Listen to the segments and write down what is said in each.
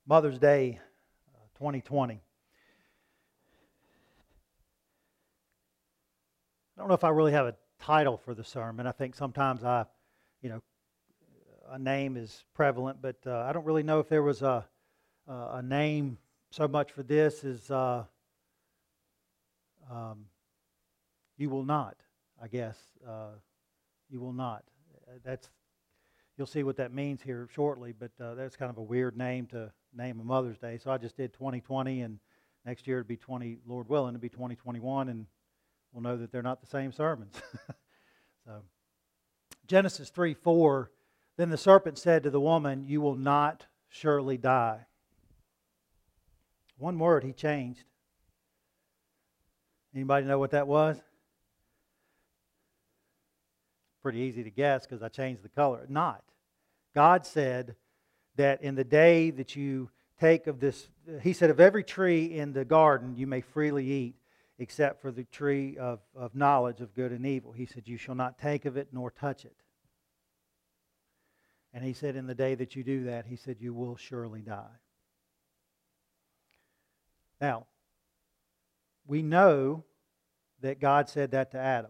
Mother's Day 2020. I don't know if I really have a title for the sermon. I think sometimes you know, a name is prevalent, but I don't really know if there was a name so much for this as you will not, I guess. You will not. That's You'll see what that means here shortly, but that's kind of a weird name to name a Mother's Day. So I just did 2020, and next year it'll be Lord willing, it'll be 2021, and we'll know that they're not the same sermons. So Genesis 3:4, then the serpent said to the woman, "You will not surely die." One word he changed. Anybody know what that was? Pretty easy to guess because I changed the color. Not. God said that in the day that you take of this, He said, of every tree in the garden you may freely eat, except for the tree of knowledge of good and evil. He said, you shall not take of it nor touch it. And He said, in the day that you do that, He said, you will surely die. Now, we know that God said that to Adam.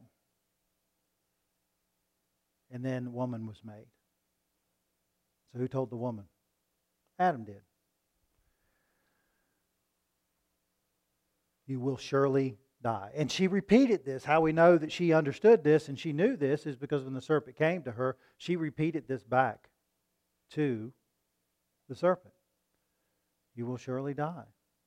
And then woman was made. So who told the woman? Adam did. You will surely die. And she repeated this. How we know that she understood this and she knew this is because when the serpent came to her, she repeated this back to the serpent. You will surely die.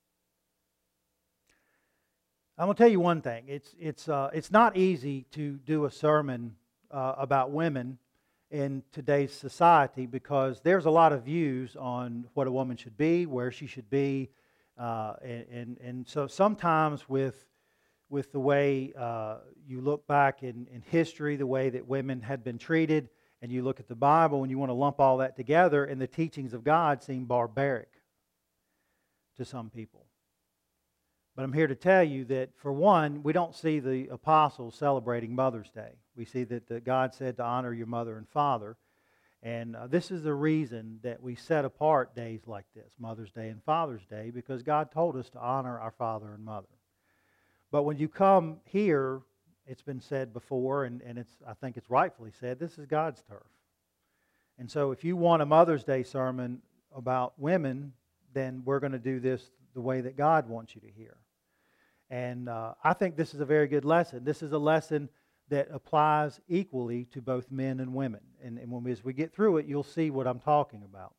I'm going to tell you one thing. It's not easy to do a sermon about women in today's society because there's a lot of views on what a woman should be, where she should be, and so sometimes with the way you look back in history, the way that women had been treated, and you look at the Bible and you want to lump all that together, and the teachings of God seem barbaric to some people. But I'm here to tell you that, for one, we don't see the apostles celebrating Mother's Day. We see that God said to honor your mother and father. And this is the reason that we set apart days like this, Mother's Day and Father's Day, because God told us to honor our father and mother. But when you come here, it's been said before, and I think it's rightfully said, this is God's turf. And so if you want a Mother's Day sermon about women, then we're going to do this the way that God wants you to hear. And I think this is a very good lesson. This is a lesson that applies equally to both men and women. And as we get through it, you'll see what I'm talking about.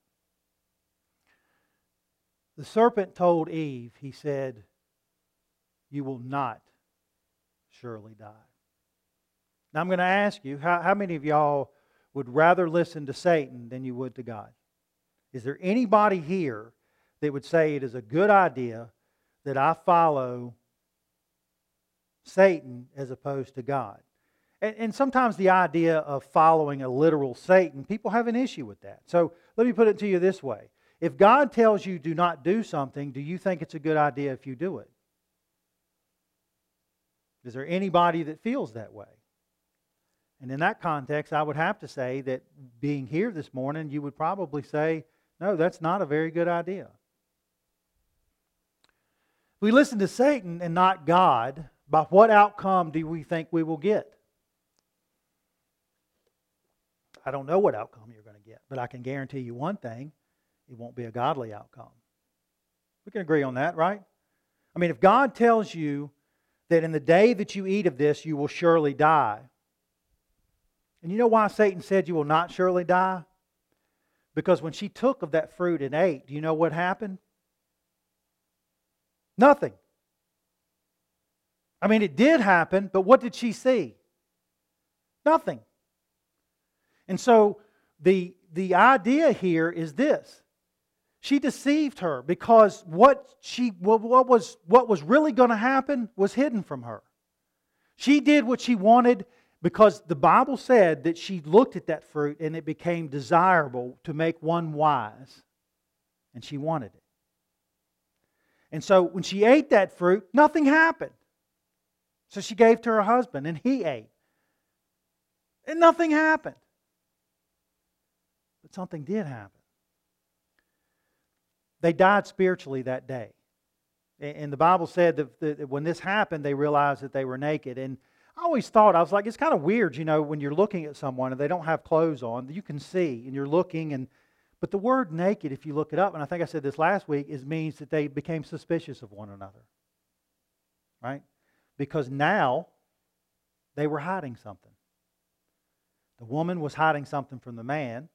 The serpent told Eve, he said, you will not surely die. Now I'm going to ask you, how many of y'all would rather listen to Satan than you would to God? Is there anybody here that would say it is a good idea that I follow Satan as opposed to God? And sometimes the idea of following a literal Satan, people have an issue with that. So let me put it to you this way. If God tells you do not do something, do you think it's a good idea if you do it? Is there anybody that feels that way? And in that context, I would have to say that being here this morning, you would probably say, no, that's not a very good idea. If we listen to Satan and not God, by what outcome do we think we will get? I don't know what outcome you're going to get, but I can guarantee you one thing, it won't be a godly outcome. We can agree on that, right? I mean, if God tells you that in the day that you eat of this, you will surely die. And you know why Satan said you will not surely die? Because when she took of that fruit and ate, do you know what happened? Nothing. I mean, it did happen, but what did she see? Nothing. And so the idea here is this. She deceived her because what was really going to happen was hidden from her. She did what she wanted because the Bible said that she looked at that fruit and it became desirable to make one wise. And she wanted it. And so when she ate that fruit, nothing happened. So she gave to her husband and he ate. And nothing happened. But something did happen. they died spiritually that day. And the Bible said that when this happened, they realized that they were naked. And I always thought, I was like, it's kind of weird, when you're looking at someone and they don't have clothes on, you can see, and you're looking, but the word naked, if you look it up, and I think I said this last week, means that they became suspicious of one another. Right? Because now they were hiding something. The woman was hiding something from the man,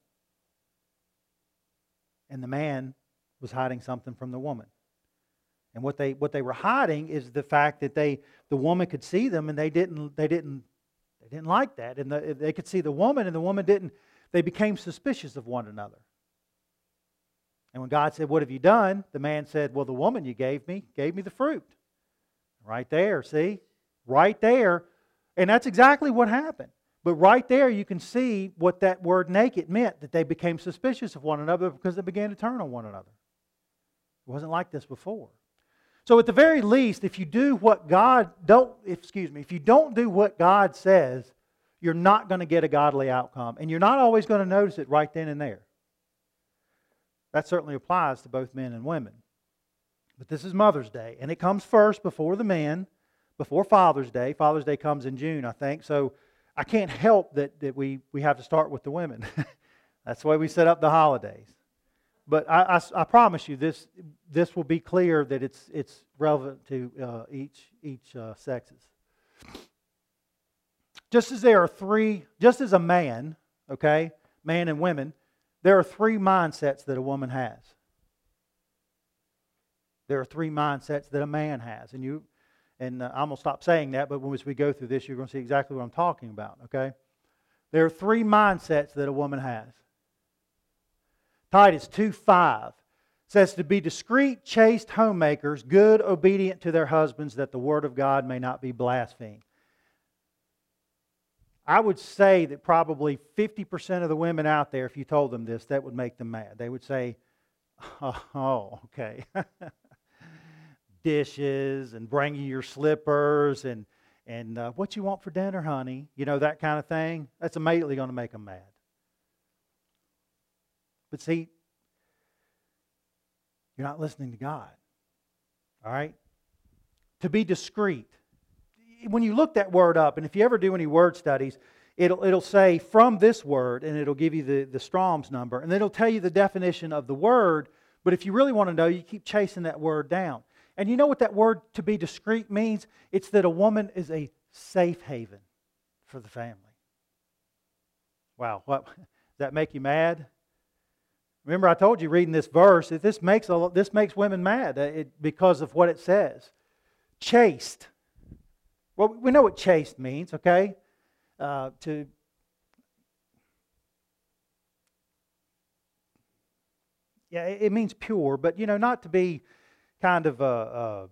and the man was hiding something from the woman. And what they were hiding is the fact that the woman could see them, and they didn't like that. And they could see the woman, and the woman didn't. They became suspicious of one another. And when God said, "What have you done?" the man said, "Well, the woman you gave me the fruit." Right there, see? Right there. And that's exactly what happened. But right there you can see what that word naked meant, that they became suspicious of one another because they began to turn on one another. It wasn't like this before. So at the very least, if you don't do what God says, you're not going to get a godly outcome. And you're not always going to notice it right then and there. That certainly applies to both men and women. But this is Mother's Day, and it comes first before the men, before Father's Day. Father's Day comes in June, I think. So I can't help that we have to start with the women. That's the way we set up the holidays. But I promise you, this will be clear that it's relevant to each sexes. Just as there are just as a man, okay, man and women, there are three mindsets that a woman has. There are three mindsets that a man has. And I'm going to stop saying that, but as we go through this, you're going to see exactly what I'm talking about, okay? There are three mindsets that a woman has. Titus 2:5 says to be discreet, chaste homemakers, good, obedient to their husbands, that the word of God may not be blasphemed. I would say that probably 50% of the women out there, if you told them this, that would make them mad. They would say, oh, okay. Dishes and bring you your slippers and what you want for dinner, honey, that kind of thing. That's immediately going to make them mad. But see, you're not listening to God. All right? To be discreet. When you look that word up, and if you ever do any word studies, it'll say from this word, and it'll give you the Strong's number, and then it'll tell you the definition of the word. But if you really want to know, you keep chasing that word down. And you know what that word to be discreet means? It's that a woman is a safe haven for the family. Wow, what does that make you mad? Remember, I told you reading this verse that this makes women mad because of what it says. Chaste. Well, we know what chaste means, okay? It means pure, but not to be kind of a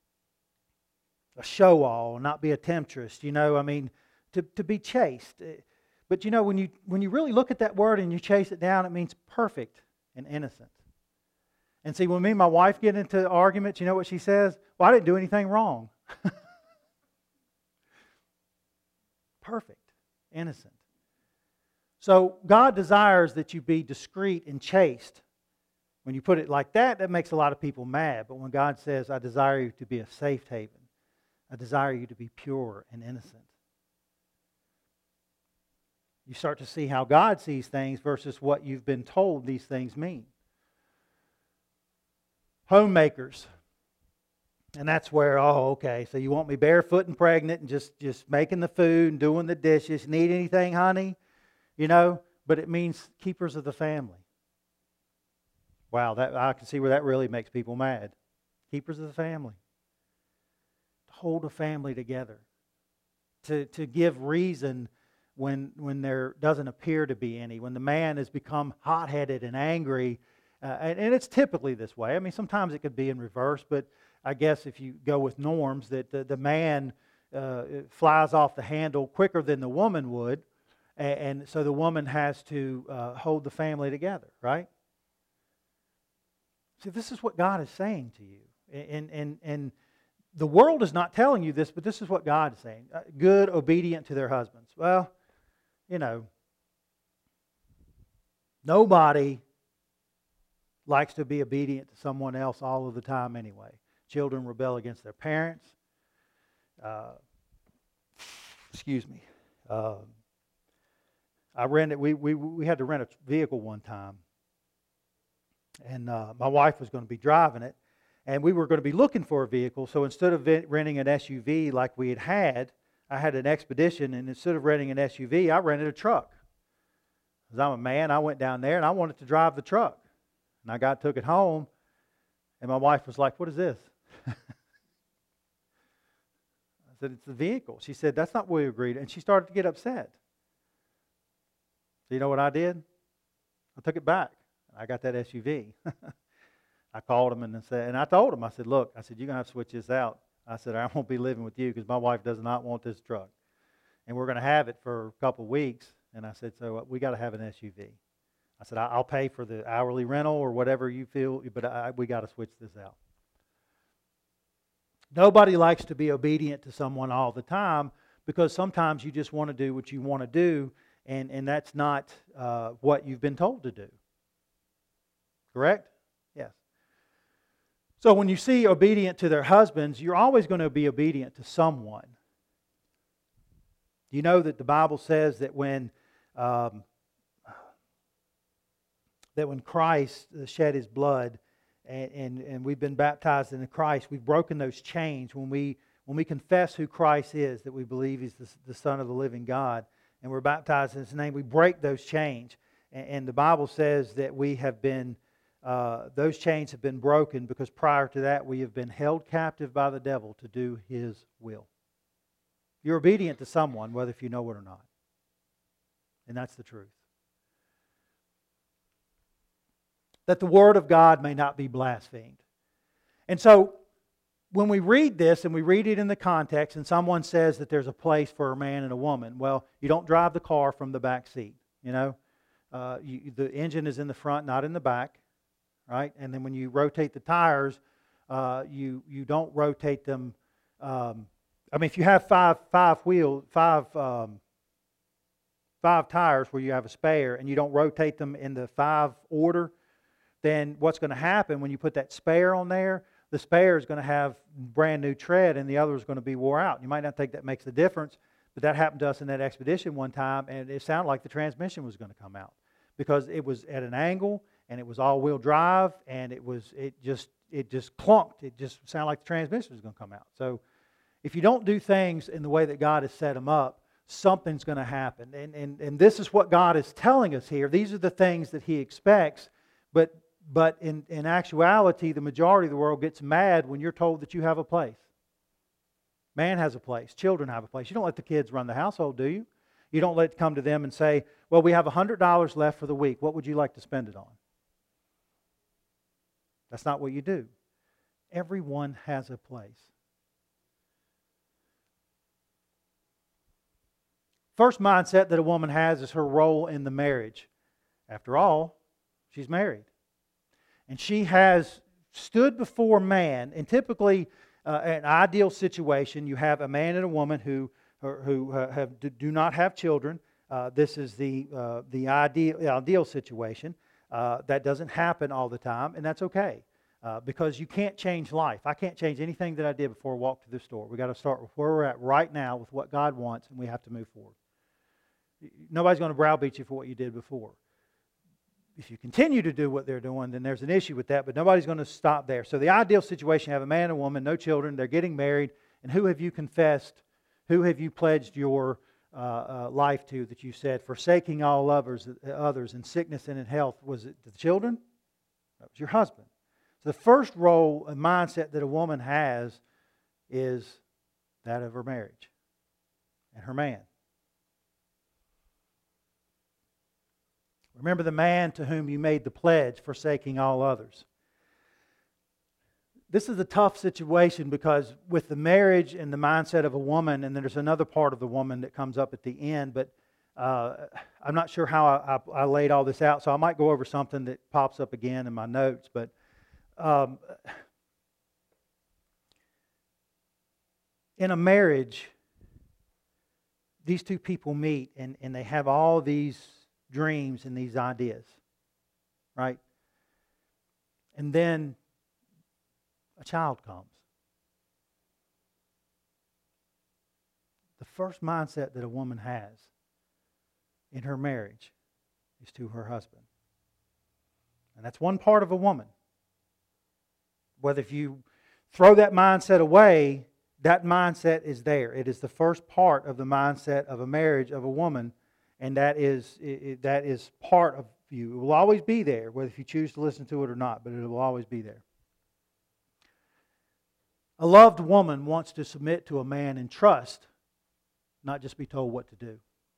show-all, not be a temptress, to be chaste. But when you really look at that word and you chase it down, it means perfect and innocent. And see, when me and my wife get into arguments, you know what she says? Well, I didn't do anything wrong. Perfect, innocent. So God desires that you be discreet and chaste. When you put it like that, that makes a lot of people mad. But when God says, I desire you to be a safe haven, I desire you to be pure and innocent, you start to see how God sees things versus what you've been told these things mean. Homemakers. And that's where, okay, so you want me barefoot and pregnant and just making the food and doing the dishes. Need anything, honey? But it means keepers of the family. Wow, I can see where that really makes people mad. Keepers of the family. To hold a family together. To give reason when there doesn't appear to be any. When the man has become hot-headed and angry. And it's typically this way. I mean, sometimes it could be in reverse, but I guess if you go with norms, that the man flies off the handle quicker than the woman would. And so the woman has to hold the family together, right? See, this is what God is saying to you. And the world is not telling you this, but this is what God is saying. Good, obedient to their husbands. Well, nobody likes to be obedient to someone else all of the time anyway. Children rebel against their parents. Excuse me. I rented. We had to rent a vehicle one time, and my wife was going to be driving it, and we were going to be looking for a vehicle. So instead of renting an SUV like we had, I had an Expedition, and instead of renting an SUV, I rented a truck. Because I'm a man, I went down there and I wanted to drive the truck. And I took it home, and my wife was like, "What is this?" I said, "It's the vehicle." She said, "That's not what we agreed." And she started to get upset. So you know what I did? I took it back. I got that SUV. I called him and I told him, I said, "Look," I said, "you're going to have to switch this out." I said, "I won't be living with you because my wife does not want this truck. And we're going to have it for a couple of weeks." And I said, "So we got to have an SUV." I said, "I'll pay for the hourly rental or whatever you feel, but we got to switch this out." Nobody likes to be obedient to someone all the time because sometimes you just want to do what you want to do, and that's not what you've been told to do. Correct? Yes. So when you see obedient to their husbands, you're always going to be obedient to someone. You know that the Bible says that when Christ shed His blood and we've been baptized into Christ, we've broken those chains. When we confess who Christ is, that we believe He's the Son of the living God, and we're baptized in His name, we break those chains. And the Bible says that we have been, those chains have been broken because prior to that we have been held captive by the devil to do his will. You're obedient to someone, whether if you know it or not. And that's the truth. That the Word of God may not be blasphemed. And so, when we read this and we read it in the context and someone says that there's a place for a man and a woman, well, you don't drive the car from the back seat, you know. The engine is in the front, not in the back, right? And then when you rotate the tires, you don't rotate them. If you have five tires where you have a spare and you don't rotate them in the 5 order, then what's going to happen when you put that spare on there, the spare is going to have brand new tread and the other is going to be wore out. You might not think that makes a difference, but that happened to us in that Expedition one time, and it sounded like the transmission was going to come out because it was at an angle and it was all-wheel drive, and it just clunked. It just sounded like the transmission was going to come out. So if you don't do things in the way that God has set them up, something's going to happen. And this is what God is telling us here. These are the things that He expects, but in actuality, the majority of the world gets mad when you're told that you have a place. Man has a place. Children have a place. You don't let the kids run the household, do you? You don't let come to them and say, "Well, we have $100 left for the week. What would you like to spend it on?" That's not what you do. Everyone has a place. First mindset that a woman has is her role in the marriage. After all, she's married. And she has stood before man, and typically an ideal situation, you have a man and a woman who do not have children. This is the ideal situation. That doesn't happen all the time, and that's okay. Because you can't change life. I can't change anything that I did before I walked through this door. We've got to start with where we're at right now with what God wants, and we have to move forward. Nobody's going to browbeat you for what you did before. If you continue to do what they're doing, then there's an issue with that, but nobody's going to stop there. So the ideal situation, you have a man and a woman, no children, they're getting married, and who have you confessed, who have you pledged your life to that you said, forsaking all others in sickness and in health? Was it the children? That was your husband. So the first role and mindset that a woman has is that of her marriage and her man. Remember the man to whom you made the pledge, forsaking all others. This is a tough situation because with the marriage and the mindset of a woman, and then there's another part of the woman that comes up at the end, but I'm not sure how I laid all this out, so I might go over something that pops up again in my notes. But in a marriage, these two people meet and they have all these dreams and these ideas, right? And then a child comes. The first mindset that a woman has in her marriage is to her husband. And that's one part of a woman. Whether if you throw that mindset away, that mindset is there. It is the first part of the mindset of a marriage of a woman, and that is part of you. It will always be there, whether if you choose to listen to it or not, but it will always be there. A loved woman wants to submit to a man in trust, not just be told what to do.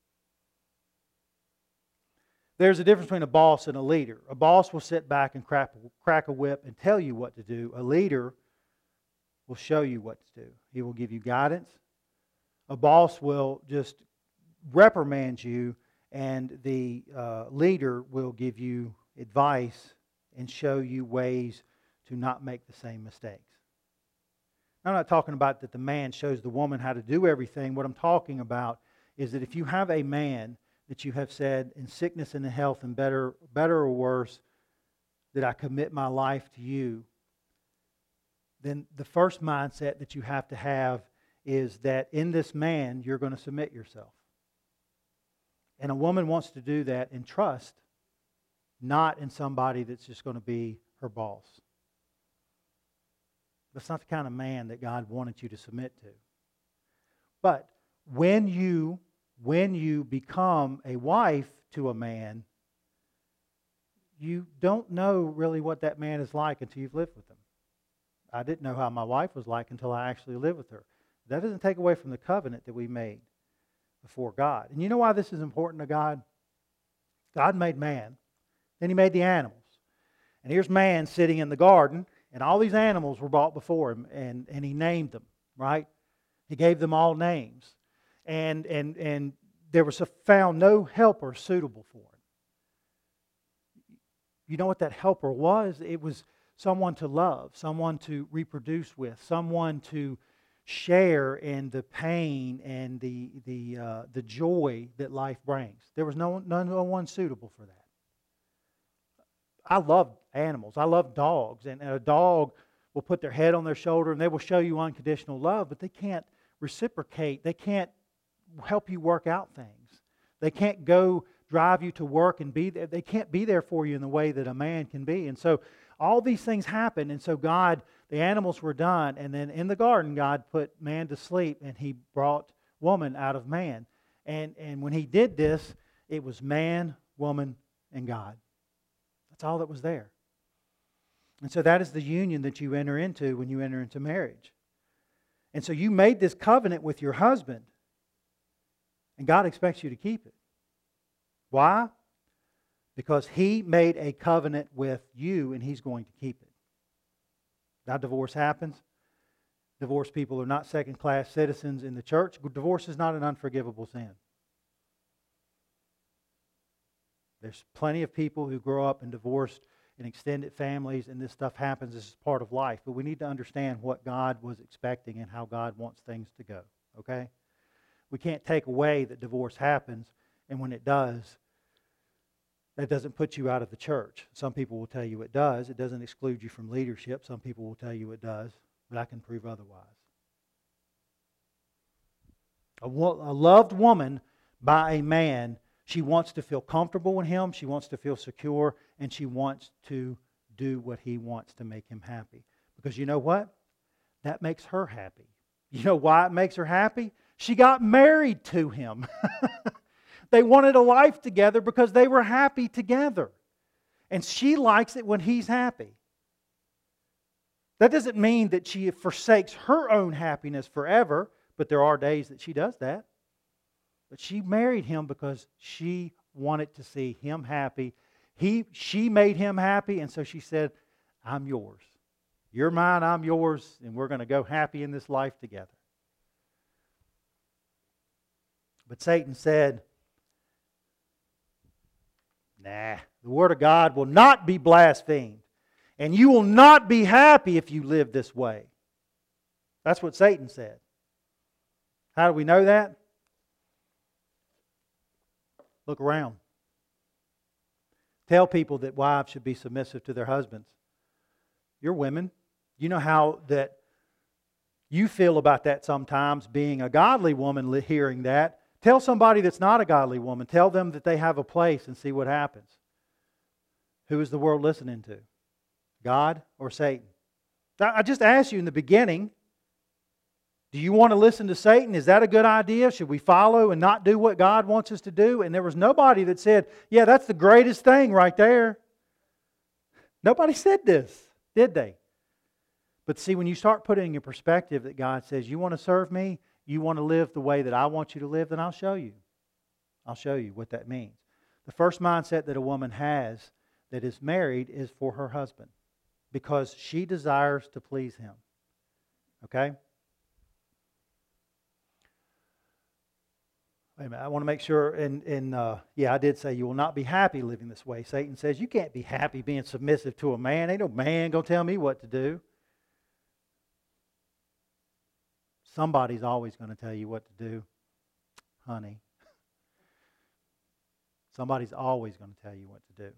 There's a difference between a boss and a leader. A boss will sit back and crack a whip and tell you what to do. A leader will show you what to do. He will give you guidance. A boss will just reprimand you, and the leader will give you advice and show you ways to not make the same mistakes. I'm not talking about that the man shows the woman how to do everything. What I'm talking about is that if you have a man that you have said in sickness and in health and better or worse, that I commit my life to you, then the first mindset that you have to have is that in this man you're going to submit yourself. And a woman wants to do that in trust, not in somebody that's just going to be her boss. That's not the kind of man that God wanted you to submit to. But when you become a wife to a man, you don't know really what that man is like until you've lived with him. I didn't know how my wife was like until I actually lived with her. That doesn't take away from the covenant that we made before God. And you know why this is important to God? God made man. Then He made the animals. And here's man sitting in the garden, and all these animals were brought before Him, and He named them, right? He gave them all names. And there was found no helper suitable for him. You know what that helper was? It was someone to love, someone to reproduce with, someone to share in the pain and the joy that life brings. There was no one suitable for that. I love animals. I love dogs. And a dog will put their head on their shoulder and they will show you unconditional love, but they can't reciprocate. They can't help you work out things. They can't go drive you to work and be there. They can't be there for you in the way that a man can be. And so all these things happen. And so God, the animals were done. And then in the garden, God put man to sleep and He brought woman out of man. And when He did this, it was man, woman, and God. That's all that was there. And so that is the union that you enter into when you enter into marriage. And so you made this covenant with your husband. And God expects you to keep it. Why? Because He made a covenant with you and He's going to keep it. Now divorce happens. Divorced people are not second-class citizens in the church. Divorce is not an unforgivable sin. There's plenty of people who grow up in divorced and extended families, and this stuff happens. This is part of life. But we need to understand what God was expecting and how God wants things to go. Okay? We can't take away that divorce happens, and when it does, that doesn't put you out of the church. Some people will tell you it does. It doesn't exclude you from leadership. Some people will tell you it does, but I can prove otherwise. A loved woman by a man, she wants to feel comfortable with him, she wants to feel secure, and she wants to do what he wants to make him happy. Because you know what? That makes her happy. You know why it makes her happy? She got married to him. They wanted a life together because they were happy together. And she likes it when he's happy. That doesn't mean that she forsakes her own happiness forever, but there are days that she does that. But she married him because she wanted to see him happy. She made him happy, and so she said, I'm yours. You're mine, I'm yours, and we're going to go happy in this life together. But Satan said, nah, the Word of God will not be blasphemed. And you will not be happy if you live this way. That's what Satan said. How do we know that? Look around. Tell people that wives should be submissive to their husbands. You're women. You know how that you feel about that sometimes, being a godly woman hearing that. Tell somebody that's not a godly woman. Tell them that they have a place and see what happens. Who is the world listening to? God or Satan? I just asked you in the beginning, do you want to listen to Satan? Is that a good idea? Should we follow and not do what God wants us to do? And there was nobody that said, yeah, that's the greatest thing right there. Nobody said this, did they? But see, when you start putting in perspective that God says, you want to serve me, you want to live the way that I want you to live, then I'll show you. I'll show you what that means. The first mindset that a woman has that is married is for her husband, because she desires to please him. Okay? Wait a minute, I want to make sure, I did say you will not be happy living this way. Satan says you can't be happy being submissive to a man. Ain't no man going to tell me what to do. Somebody's always going to tell you what to do, honey. Somebody's always going to tell you what to do.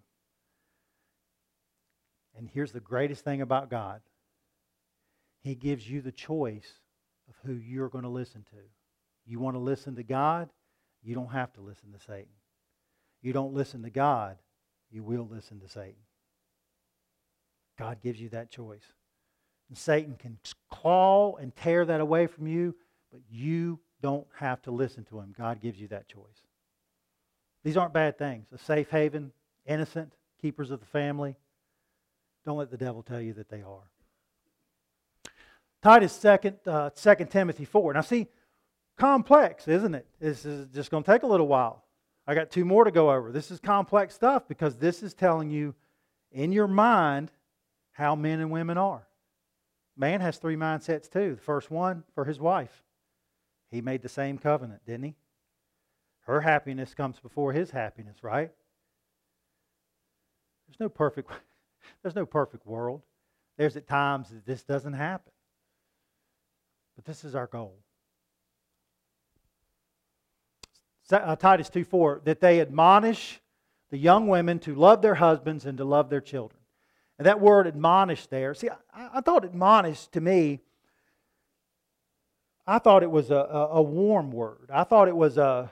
And here's the greatest thing about God. He gives you the choice of who you're going to listen to. You want to listen to God? You don't have to listen to Satan. You don't listen to God, you will listen to Satan. God gives you that choice. And Satan can claw and tear that away from you, but you don't have to listen to him. God gives you that choice. These aren't bad things. A safe haven, innocent, keepers of the family. Don't let the devil tell you that they are. Titus 2 Timothy 4. Now see, complex, isn't it? This is just going to take a little while. I got 2 more to go over. This is complex stuff because this is telling you in your mind how men and women are. Man has 3 mindsets too. The first one for his wife. He made the same covenant, didn't he? Her happiness comes before his happiness, right? There's no perfect world. There's at times that this doesn't happen. But this is our goal. Titus 2:4, that they admonish the young women to love their husbands and to love their children. And that word admonish there, see, I thought admonish to me, I thought it was a warm word. I thought it was a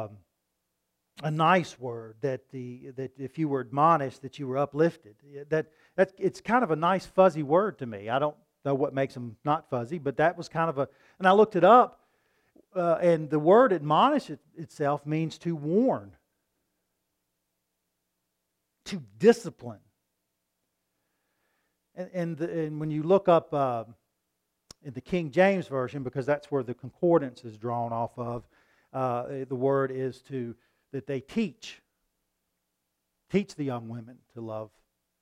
nice word, that if you were admonished, that you were uplifted. That it's kind of a nice fuzzy word to me. I don't know what makes them not fuzzy, but that was kind of and I looked it up, and the word admonish itself means to warn, to discipline. And when you look up in the King James Version, because that's where the concordance is drawn off of, the word is that they teach the young women to love.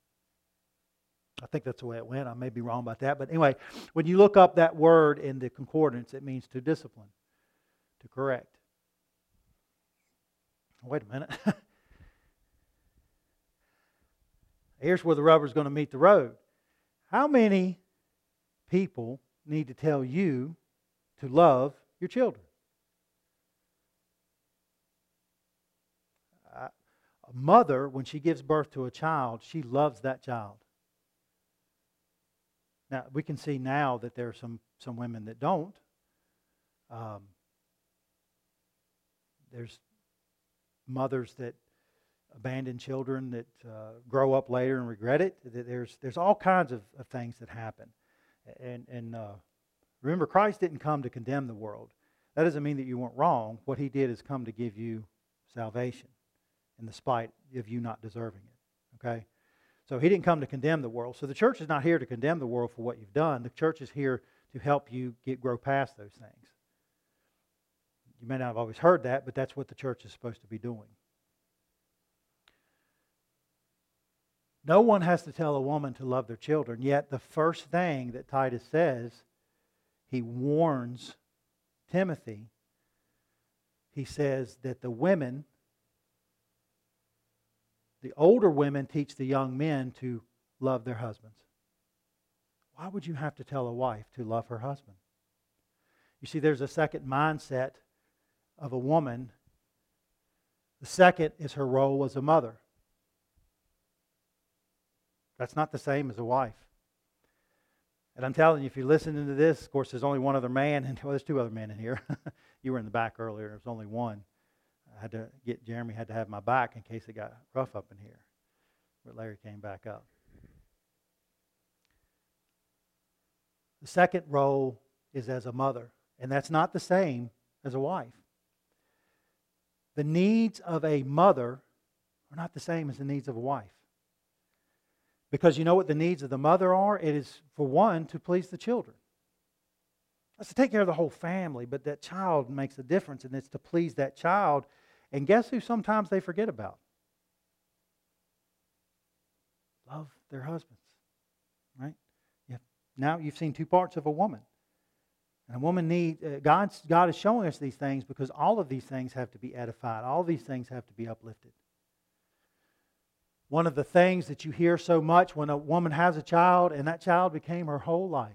I think that's the way it went. I may be wrong about that. But anyway, when you look up that word in the concordance, it means to discipline, to correct. Wait a minute. Here's where the rubber's going to meet the road. How many people need to tell you to love your children? A mother, when she gives birth to a child, she loves that child. Now, we can see now that there are some women that don't. There's mothers that abandon children that grow up later and regret it. There's all kinds of things that happen. And remember, Christ didn't come to condemn the world. That doesn't mean that you weren't wrong. What He did is come to give you salvation in the spite of you not deserving it. Okay? So He didn't come to condemn the world. So the church is not here to condemn the world for what you've done. The church is here to help you grow past those things. You may not have always heard that, but that's what the church is supposed to be doing. No one has to tell a woman to love their children, yet the first thing that Titus says, he warns Timothy. He says that the women, the older women, teach the young men to love their husbands. Why would you have to tell a wife to love her husband? You see, there's a second mindset of a woman. The second is her role as a mother. That's not the same as a wife. And I'm telling you, if you're listening to this, of course, there's only one other man, and well, there's two other men in here. You were in the back earlier. There's only one. Jeremy had to have my back in case it got rough up in here. But Larry came back up. The second role is as a mother, and that's not the same as a wife. The needs of a mother are not the same as the needs of a wife. Because you know what the needs of the mother are? It is, for one, to please the children. That's to take care of the whole family, but that child makes a difference, and it's to please that child. And guess who sometimes they forget about? Love their husbands, right? Now you've seen two parts of a woman. And a woman God is showing us these things because all of these things have to be edified. All of these things have to be uplifted. One of the things that you hear so much when a woman has a child and that child became her whole life.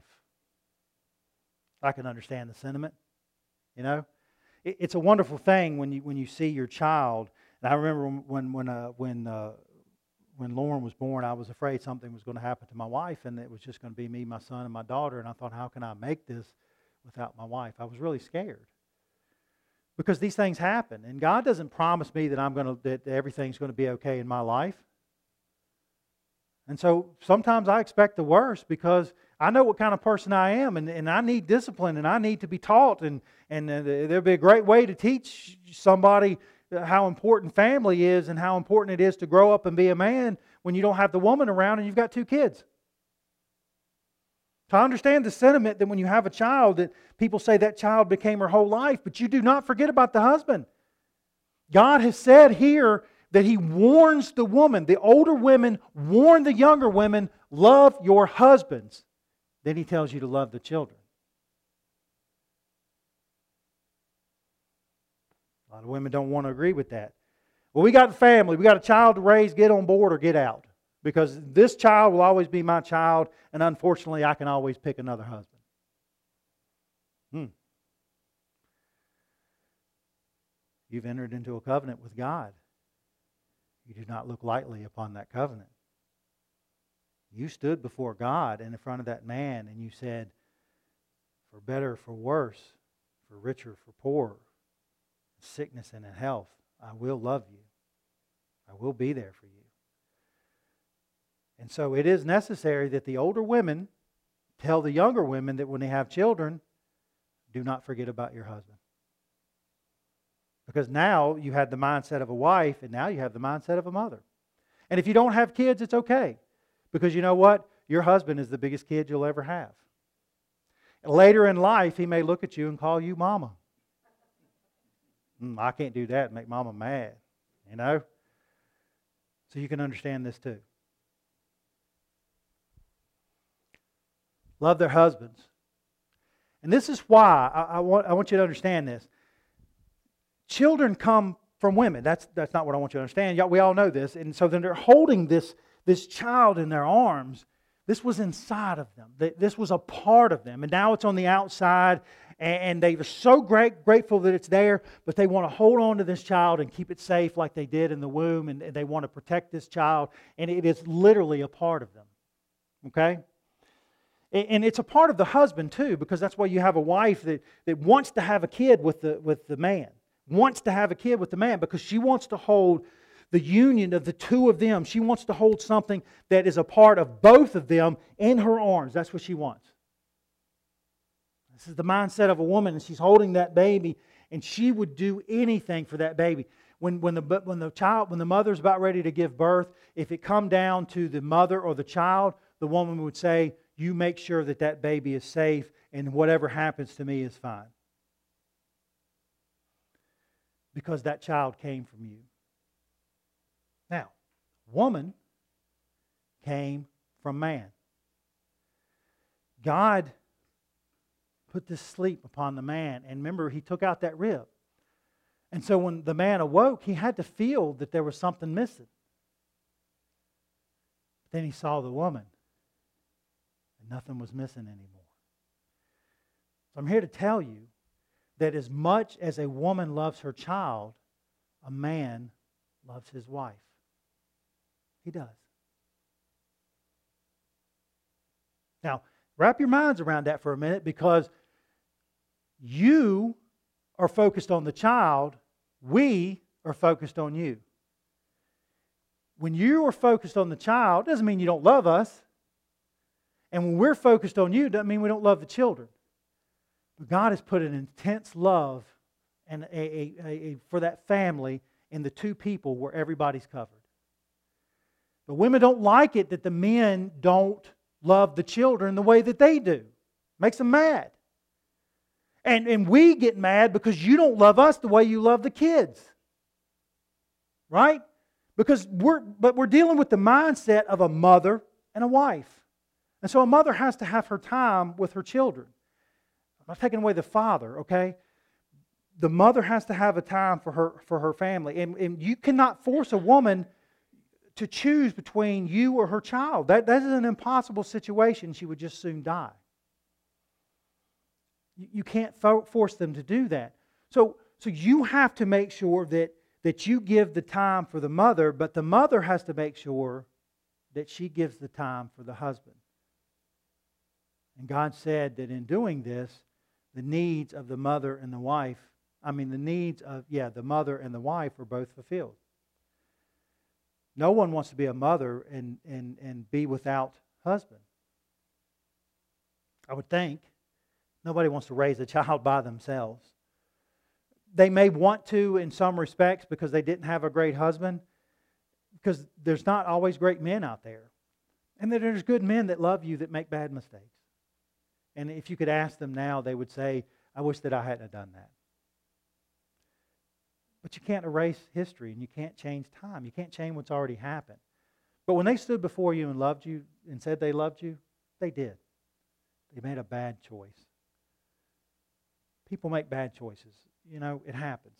I can understand the sentiment, you know. It's a wonderful thing when you see your child. And I remember when Lauren was born, I was afraid something was going to happen to my wife, and it was just going to be me, my son, and my daughter. And I thought, how can I make this without my wife? I was really scared because these things happen, and God doesn't promise me that everything's going to be okay in my life. And so sometimes I expect the worst because I know what kind of person I am, and I need discipline, and I need to be taught, and there'll be a great way to teach somebody how important family is and how important it is to grow up and be a man when you don't have the woman around and you've got two kids. So I understand the sentiment that when you have a child that people say that child became her whole life, but you do not forget about the husband. God has said here that He warns the woman, the older women warn the younger women, love your husbands. Then He tells you to love the children. A lot of women don't want to agree with that. Well, we got a family, we got a child to raise, get on board or get out. Because this child will always be my child, and unfortunately I can always pick another husband. You've entered into a covenant with God. You do not look lightly upon that covenant. You stood before God and in front of that man and you said, for better, for worse, for richer, for poorer, sickness and in health, I will love you. I will be there for you. And so it is necessary that the older women tell the younger women that when they have children, do not forget about your husband. Because now you had the mindset of a wife, and now you have the mindset of a mother. And if you don't have kids, it's okay. Because you know what? Your husband is the biggest kid you'll ever have. And later in life, he may look at you and call you mama. I can't do that and make mama mad, you know? So you can understand this too. Love their husbands. And this is why I want you to understand this. Children come from women. That's not what I want you to understand. We all know this. And so then they're holding this child in their arms. This was inside of them. This was a part of them. And now it's on the outside. And they are so grateful that it's there. But they want to hold on to this child and keep it safe like they did in the womb. And they want to protect this child. And it is literally a part of them. Okay? And it's a part of the husband too. Because that's why you have a wife that wants to have a kid with the man. Wants to have a kid with the man because she wants to hold the union of the two of them. She wants to hold something that is a part of both of them in her arms. That's what she wants. This is the mindset of a woman, and she's holding that baby, and she would do anything for that baby. When the mother's about ready to give birth, if it come down to the mother or the child, the woman would say, "You make sure that baby is safe, and whatever happens to me is fine." Because that child came from you. Now, woman came from man. God put this sleep upon the man. And remember, He took out that rib. And so when the man awoke, he had to feel that there was something missing. But then he saw the woman. And nothing was missing anymore. So I'm here to tell you that as much as a woman loves her child, a man loves his wife. He does. Now, Wrap your minds around that for a minute, because you are focused on the child. We are focused on you. When you are focused on the child, doesn't mean you don't love us. And when we're focused on you, doesn't mean we don't love the children. But God has put an intense love and for that family in the two people where everybody's covered. But women don't like it that the men don't love the children the way that they do. Makes them mad. And we get mad because you don't love us the way you love the kids. Right? Because we're dealing with the mindset of a mother and a wife. And so a mother has to have her time with her children. I'm not taking away the father, okay? The mother has to have a time for her family. And you cannot force a woman to choose between you or her child. That is an impossible situation. She would just soon die. You can't force them to do that. So you have to make sure that you give the time for the mother, but the mother has to make sure that she gives the time for the husband. And God said that in doing this, the needs of the mother and the wife, the needs of, the mother and the wife are both fulfilled. No one wants to be a mother and be without husband. I would think. Nobody wants to raise a child by themselves. They may want to in some respects because they didn't have a great husband, because there's not always great men out there. And then there's good men that love you that make bad mistakes. And if you could ask them now, they would say, I wish that I hadn't done that. But you can't erase history and you can't change time. You can't change what's already happened. But when they stood before you and loved you and said they loved you, they did. They made a bad choice. People make bad choices. It happens.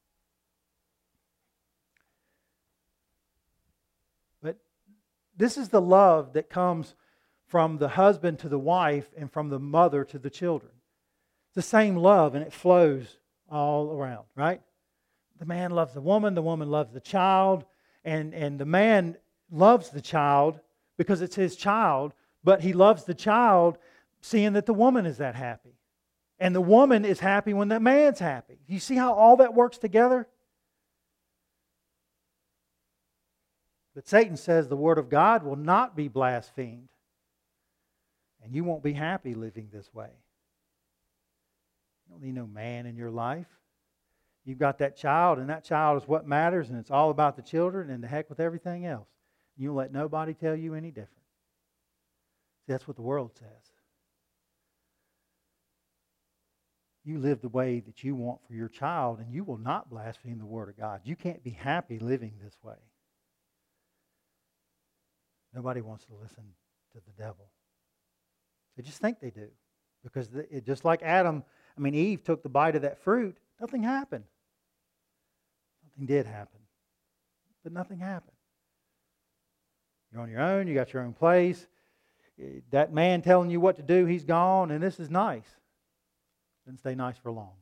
But this is the love that comes from the husband to the wife and from the mother to the children. It's the same love, and it flows all around, right? The man loves the woman loves the child, and the man loves the child because it's his child, but he loves the child seeing that the woman is that happy. And the woman is happy when the man's happy. You see how all that works together? But Satan says the Word of God will not be blasphemed. And you won't be happy living this way. You don't need no man in your life. You've got that child, and that child is what matters, and it's all about the children, and the heck with everything else. You don't let nobody tell you any different. See, that's what the world says. You live the way that you want for your child, and you will not blaspheme the Word of God. You can't be happy living this way. Nobody wants to listen to the devil. They just think they do. Because just like Eve took the bite of that fruit, nothing happened. Something did happen. But nothing happened. You're on your own, you got your own place. That man telling you what to do, he's gone, and this is nice. Doesn't stay nice for long.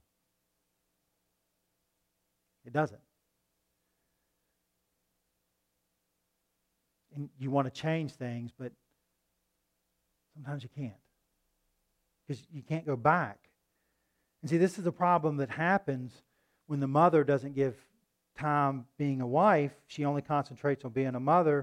It doesn't. And you want to change things, but sometimes you can't. Because you can't go back. And see, this is the problem that happens when the mother doesn't give time being a wife. She only concentrates on being a mother.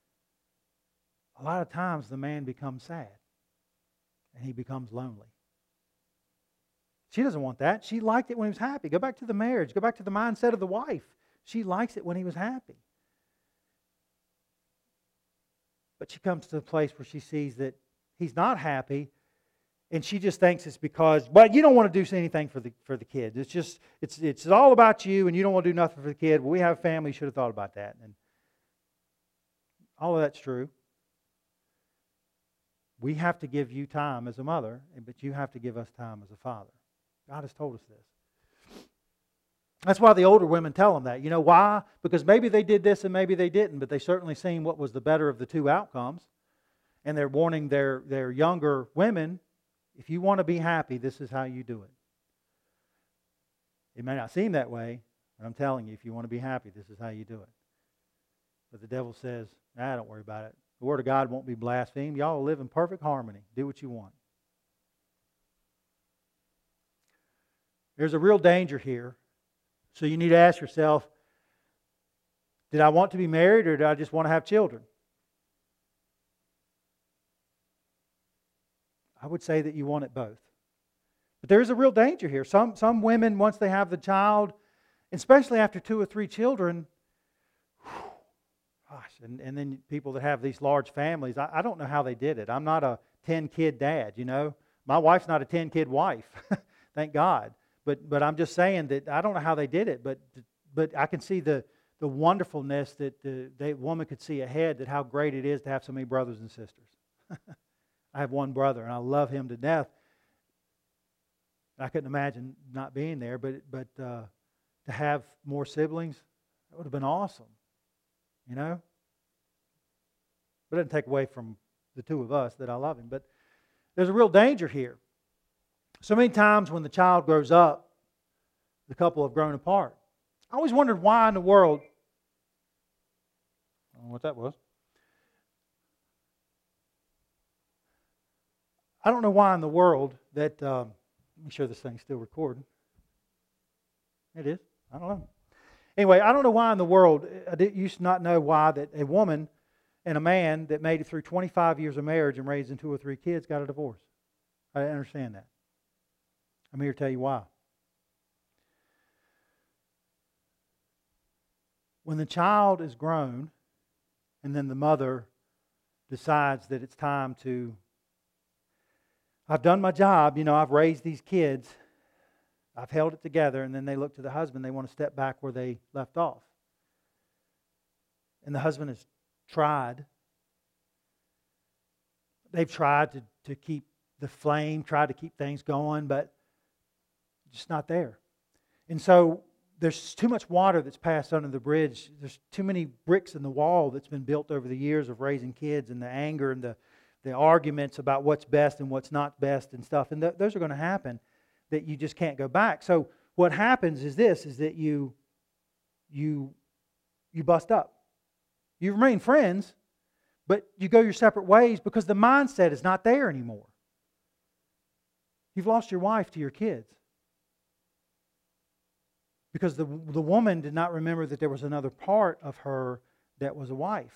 A lot of times the man becomes sad. And he becomes lonely. She doesn't want that. She liked it when he was happy. Go back to the marriage. Go back to the mindset of the wife. She likes it when he was happy. But she comes to a place where she sees that he's not happy, and she just thinks it's because, you don't want to do anything for the kids. It's all about you, and you don't want to do nothing for the kid. Well, we have a family. You should have thought about that. And all of that's true. We have to give you time as a mother, but you have to give us time as a father. God has told us this. That's why the older women tell them that. You know why? Because maybe they did this and maybe they didn't, but they certainly seen what was the better of the two outcomes. And they're warning their younger women, if you want to be happy, this is how you do it. It may not seem that way, but I'm telling you, if you want to be happy, this is how you do it. But the devil says, don't worry about it. The Word of God won't be blasphemed. Y'all will live in perfect harmony. Do what you want. There's a real danger here. So you need to ask yourself, did I want to be married or did I just want to have children? I would say that you want it both. But there is a real danger here. Some women, once they have the child, especially after 2 or 3 children, and then people that have these large families, I don't know how they did it. I'm not a 10-kid dad, you know. My wife's not a 10-kid wife, thank God. But I'm just saying that I don't know how they did it, but I can see the wonderfulness that the woman could see ahead, that how great it is to have so many brothers and sisters. I have one brother, and I love him to death. I couldn't imagine not being there, but to have more siblings, that would have been awesome, you know. But it doesn't take away from the 2 of us that I love him. But there's a real danger here. So many times when the child grows up, the couple have grown apart. I always wondered why in the world. I don't know what that was. I don't know why in the world that. Let me sure this thing's still recording. It is. I don't know. Anyway, I don't know why in the world. I used to not know why that a woman and a man that made it through 25 years of marriage and raising 2 or 3 kids got a divorce. I didn't understand that. I'm here to tell you why. When the child is grown and then the mother decides that it's time to, I've done my job, you know, I've raised these kids, I've held it together, and then they look to the husband, they want to step back where they left off. And the husband has tried. They've tried to keep the flame, tried to keep things going, but just not there. And so there's too much water that's passed under the bridge. There's too many bricks in the wall that's been built over the years of raising kids, and the anger and the arguments about what's best and what's not best and stuff. And those are going to happen, that you just can't go back. So what happens is this, is that you bust up. You remain friends, but you go your separate ways because the mindset is not there anymore. You've lost your wife to your kids. Because the woman did not remember that there was another part of her that was a wife.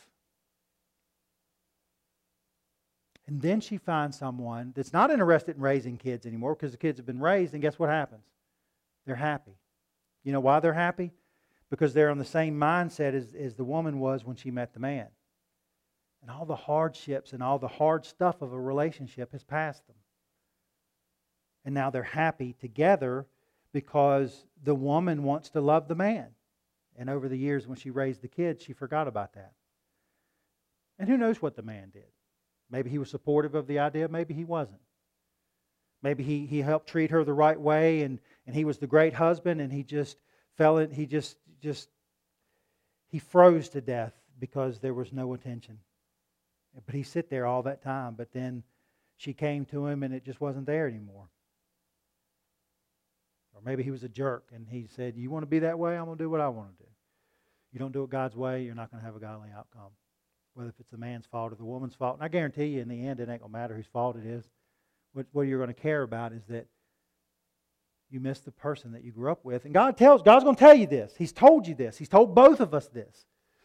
And then she finds someone that's not interested in raising kids anymore because the kids have been raised, and guess what happens? They're happy. You know why they're happy? Because they're on the same mindset as the woman was when she met the man. And all the hardships and all the hard stuff of a relationship has passed them. And now they're happy together because the woman wants to love the man. And over the years when she raised the kids, she forgot about that. And who knows what the man did? Maybe he was supportive of the idea, maybe he wasn't. Maybe he helped treat her the right way, and he was the great husband, and he just fell in, he froze to death because there was no attention. But he sat there all that time, but then she came to him and it just wasn't there anymore. Or maybe he was a jerk and he said, you want to be that way? I'm going to do what I want to do. You don't do it God's way, you're not going to have a godly outcome. Whether if it's the man's fault or the woman's fault. And I guarantee you in the end it ain't going to matter whose fault it is. What you're going to care about is that you miss the person that you grew up with. And God's going to tell you this. He's told you this. He's told both of us this.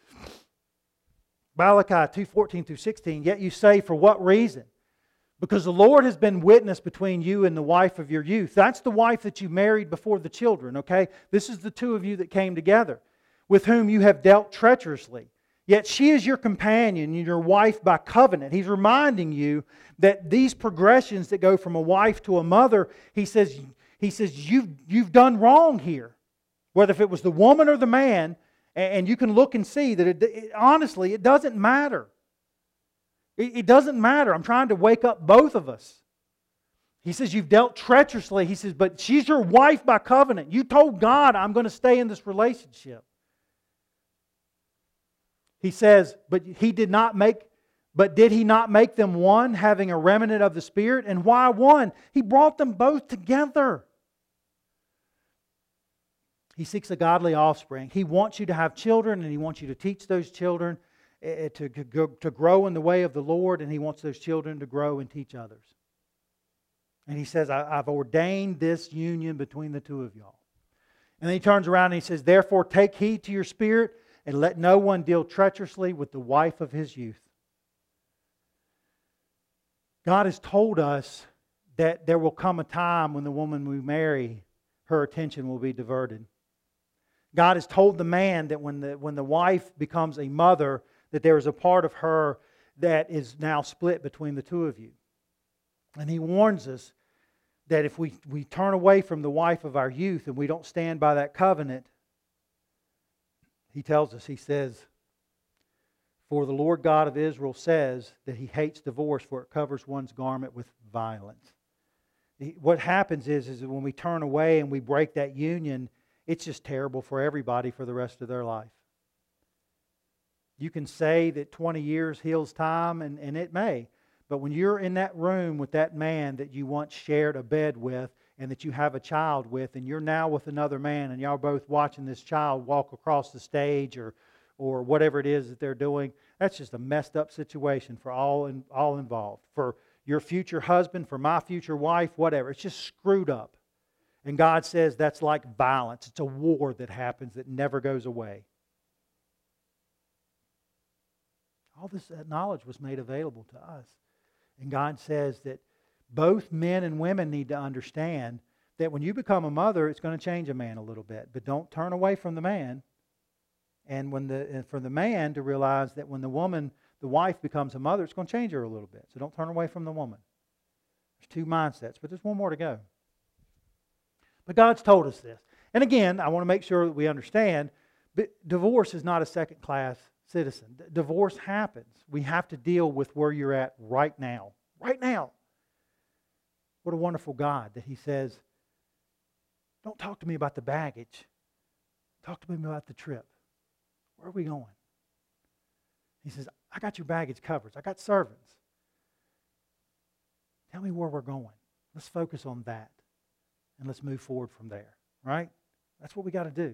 Malachi 2:14 through 16, yet you say, for what reason? Because the Lord has been witness between you and the wife of your youth. That's the wife that you married before the children, okay? This is the 2 of you that came together, with whom you have dealt treacherously. Yet she is your companion and your wife by covenant. He's reminding you that these progressions that go from a wife to a mother, he says you've done wrong here. Whether if it was the woman or the man, and you can look and see that honestly, it doesn't matter. It doesn't matter. I'm trying to wake up both of us. He says, you've dealt treacherously. He says, but she's your wife by covenant. You told God, I'm going to stay in this relationship. He says, but did He not make them one, having a remnant of the Spirit? And why one? He brought them both together. He seeks a godly offspring. He wants you to have children, and He wants you to teach those children. to grow in the way of the Lord, and He wants those children to grow and teach others. And He says, I've ordained this union between the two of y'all. And then He turns around and He says, therefore take heed to your spirit, and let no one deal treacherously with the wife of his youth. God has told us that there will come a time when the woman we marry, her attention will be diverted. God has told the man that when the wife becomes a mother, that there is a part of her that is now split between the two of you. And He warns us that if we turn away from the wife of our youth and we don't stand by that covenant, He tells us, He says, for the Lord God of Israel says that He hates divorce, for it covers one's garment with violence. What happens is that when we turn away and we break that union, it's just terrible for everybody for the rest of their life. You can say that 20 years heals time, and it may. But when you're in that room with that man that you once shared a bed with and that you have a child with, and you're now with another man, and y'all both watching this child walk across the stage or whatever it is that they're doing, that's just a messed up situation for all involved. For your future husband, for my future wife, whatever. It's just screwed up. And God says that's like violence. It's a war that happens that never goes away. All this knowledge was made available to us. And God says that both men and women need to understand that when you become a mother, it's going to change a man a little bit. But don't turn away from the man. And for the man to realize that when the wife becomes a mother, it's going to change her a little bit. So don't turn away from the woman. There's two mindsets, but there's one more to go. But God's told us this. And again, I want to make sure that we understand, but divorce is not a second-class citizen. Divorce happens. We have to deal with where you're at right now. Right now. What a wonderful God that He says, don't talk to me about the baggage. Talk to me about the trip. Where are we going? He says, I got your baggage covered. I got servants. Tell me where we're going. Let's focus on that. And let's move forward from there. Right? That's what we got to do.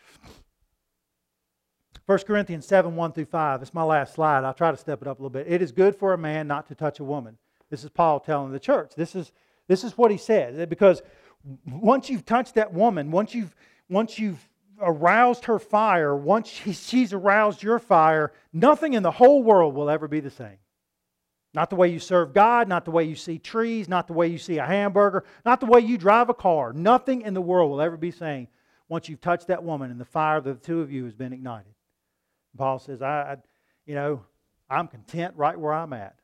1 Corinthians 7, 1 through 5. It's my last slide. I'll try to step it up a little bit. It is good for a man not to touch a woman. This is Paul telling the church. This is what he says. Because once you've touched that woman, once you've aroused her fire, once she's aroused your fire, nothing in the whole world will ever be the same. Not the way you serve God, not the way you see trees, not the way you see a hamburger, not the way you drive a car. Nothing in the world will ever be the same once you've touched that woman and the fire of the two of you has been ignited. Paul says, I'm content right where I'm at.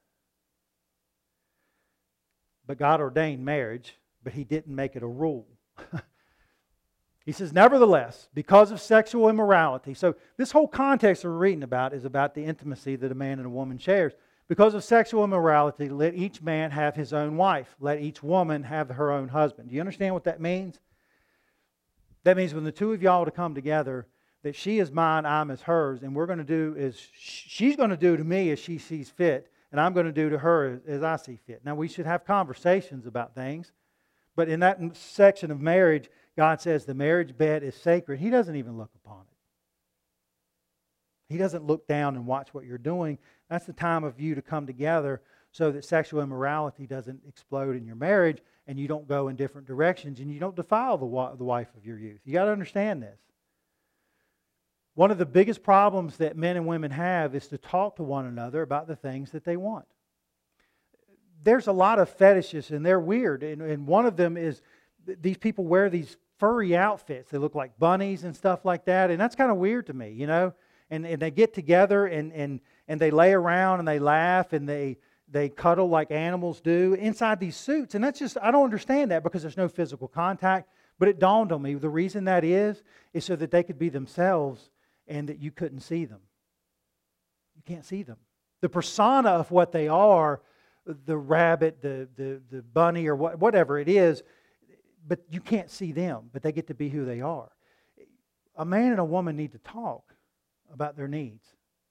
But God ordained marriage, but He didn't make it a rule. He says, nevertheless, because of sexual immorality. So this whole context we're reading about is about the intimacy that a man and a woman shares. Because of sexual immorality, let each man have his own wife. Let each woman have her own husband. Do you understand what that means? That means when the two of y'all to come together, that she is mine, I'm as hers, and we're going to do is she's going to do to me as she sees fit, and I'm going to do to her as I see fit. Now, we should have conversations about things, but in that section of marriage, God says the marriage bed is sacred. He doesn't even look upon it. He doesn't look down and watch what you're doing. That's the time of you to come together so that sexual immorality doesn't explode in your marriage and you don't go in different directions and you don't defile the wife of your youth. You got to understand this. One of the biggest problems that men and women have is to talk to one another about the things that they want. There's a lot of fetishes and they're weird. And one of them is these people wear these furry outfits. They look like bunnies and stuff like that. And that's kind of weird to me, you know. And they get together and they lay around and they laugh and they cuddle like animals do inside these suits. And that's just, I don't understand that because there's no physical contact. But it dawned on me, the reason that is so that they could be themselves and that you couldn't see them. You can't see them. The persona of what they are, the rabbit, the bunny, or whatever it is, but you can't see them, but they get to be who they are. A man and a woman need to talk about their needs.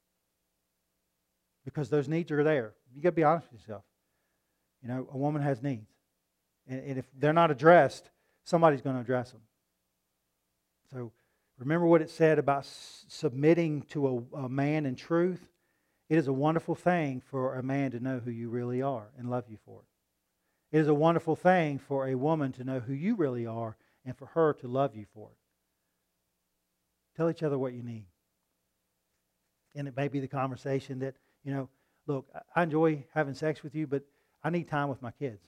Because those needs are there. You got to be honest with yourself. You know, a woman has needs. And if they're not addressed, somebody's going to address them. So remember what it said about submitting to a man in truth. It is a wonderful thing for a man to know who you really are and love you for it. It is a wonderful thing for a woman to know who you really are and for her to love you for it. Tell each other what you need. And it may be the conversation that, look, I enjoy having sex with you, but I need time with my kids.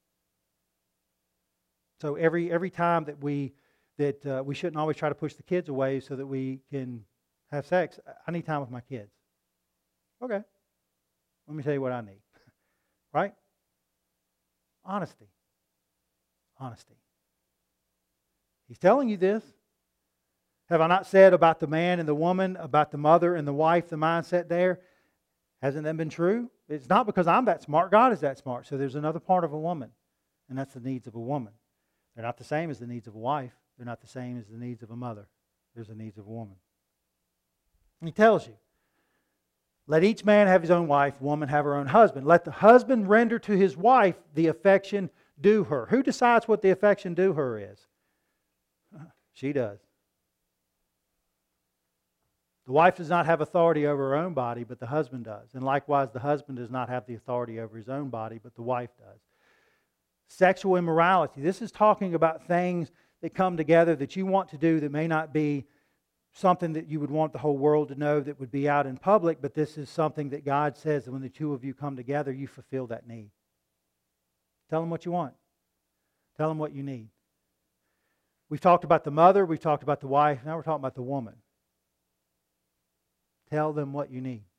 So every time that we shouldn't always try to push the kids away so that we can have sex, I need time with my kids. Okay. Let me tell you what I need. Right? Honesty. Honesty. He's telling you this. Have I not said about the man and the woman, about the mother and the wife, the mindset there? Hasn't that been true? It's not because I'm that smart. God is that smart. So there's another part of a woman, and that's the needs of a woman. They're not the same as the needs of a wife. They're not the same as the needs of a mother. There's the needs of a woman. And he tells you, let each man have his own wife, woman have her own husband. Let the husband render to his wife the affection due her. Who decides what the affection due her is? She does. The wife does not have authority over her own body, but the husband does. And likewise, the husband does not have the authority over his own body, but the wife does. Sexual immorality. This is talking about things that come together that you want to do that may not be something that you would want the whole world to know that would be out in public, but this is something that God says that when the two of you come together, you fulfill that need. Tell them what you want. Tell them what you need. We've talked about the mother, we've talked about the wife, now we're talking about the woman. Tell them what you need.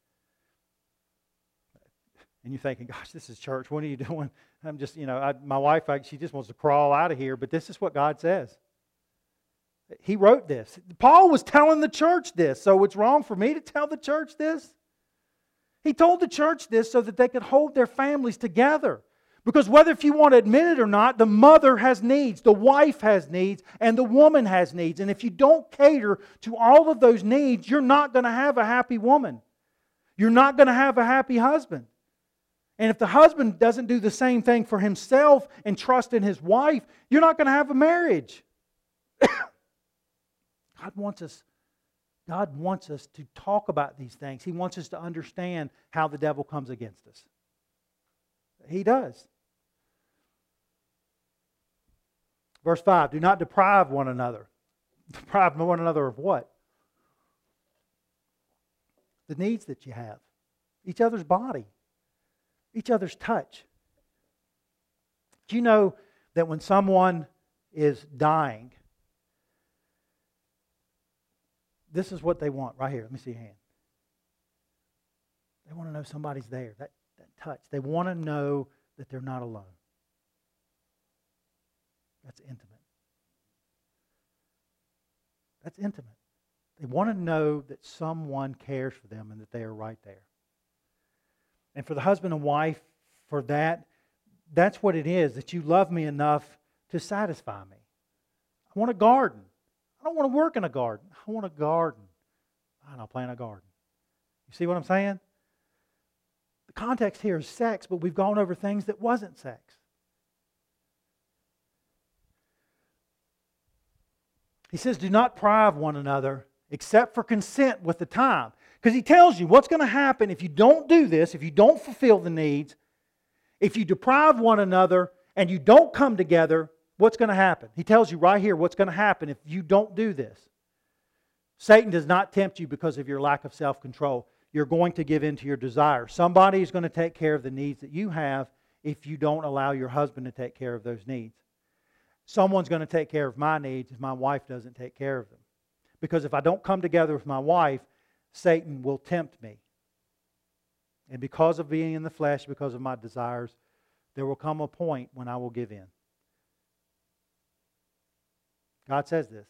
And you're thinking, gosh, this is church. What are you doing? I'm just, my wife, she just wants to crawl out of here. But this is what God says. He wrote this. Paul was telling the church this. So it's wrong for me to tell the church this? He told the church this so that they could hold their families together. Because whether if you want to admit it or not, the mother has needs, the wife has needs, and the woman has needs. And if you don't cater to all of those needs, you're not going to have a happy woman. You're not going to have a happy husband. And if the husband doesn't do the same thing for himself and trust in his wife, you're not going to have a marriage. God wants us to talk about these things. He wants us to understand how the devil comes against us. He does. Verse 5, do not deprive one another. Deprive one another of what? The needs that you have. Each other's body. Each other's touch. Do you know that when someone is dying, this is what they want right here. Let me see your hand. They want to know somebody's there. That touch. They want to know that they're not alone. That's intimate. That's intimate. They want to know that someone cares for them and that they are right there. And for the husband and wife, for that's what it is, that you love me enough to satisfy me. I want a garden. I don't want to work in a garden. I want a garden. And I'll plant a garden. You see what I'm saying? The context here is sex, but we've gone over things that wasn't sex. He says, do not deprive one another except for consent with the time. Because he tells you what's going to happen if you don't do this, if you don't fulfill the needs, if you deprive one another and you don't come together, what's going to happen? He tells you right here what's going to happen if you don't do this. Satan does not tempt you because of your lack of self-control. You're going to give in to your desire. Somebody is going to take care of the needs that you have if you don't allow your husband to take care of those needs. Someone's going to take care of my needs if my wife doesn't take care of them. Because if I don't come together with my wife, Satan will tempt me. And because of being in the flesh, because of my desires, there will come a point when I will give in. God says this.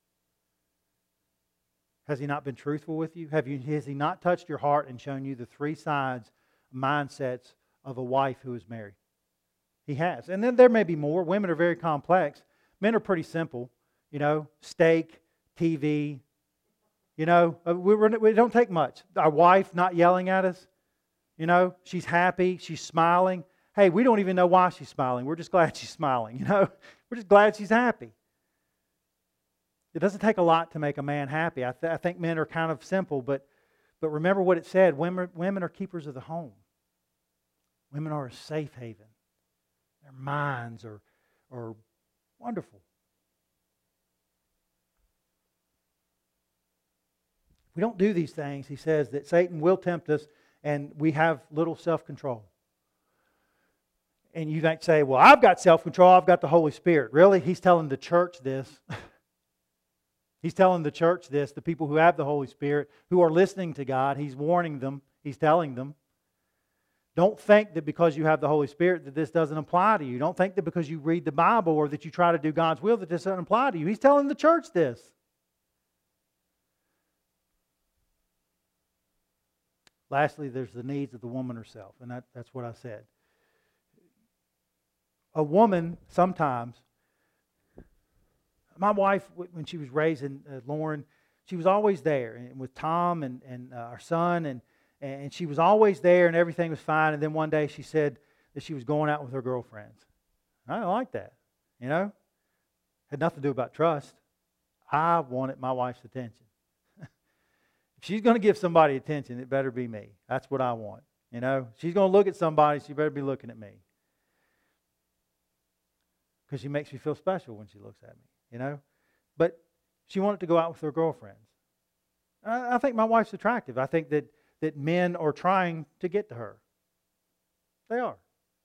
Has He not been truthful with you? Has He not touched your heart and shown you the three sides, mindsets of a wife who is married? He has. And then there may be more. Women are very complex. Men are pretty simple. Steak, TV. We don't take much. Our wife not yelling at us. She's happy. She's smiling. Hey, we don't even know why she's smiling. We're just glad she's smiling. We're just glad she's happy. It doesn't take a lot to make a man happy. I think men are kind of simple, but But remember what it said, women are keepers of the home. Women are a safe haven. Their minds are wonderful. If we don't do these things, he says that Satan will tempt us and we have little self-control. And you might say, well, I've got self-control, I've got the Holy Spirit. Really? He's telling the church this. He's telling the church this, the people who have the Holy Spirit, who are listening to God. He's warning them. He's telling them. Don't think that because you have the Holy Spirit that this doesn't apply to you. Don't think that because you read the Bible or that you try to do God's will that this doesn't apply to you. He's telling the church this. Lastly, there's the needs of the woman herself, and that's what I said. A woman, sometimes, my wife, when she was raising Lauren, she was always there and with Tom and our son, and she was always there and everything was fine. And then one day she said that she was going out with her girlfriends. I don't like that, you know. Had nothing to do about trust. I wanted my wife's attention. If she's going to give somebody attention, it better be me. That's what I want, you know. She's going to look at somebody, she better be looking at me. Because she makes me feel special when she looks at me, you know. But she wanted to go out with her girlfriends. I think my wife's attractive. I think that men are trying to get to her. They are.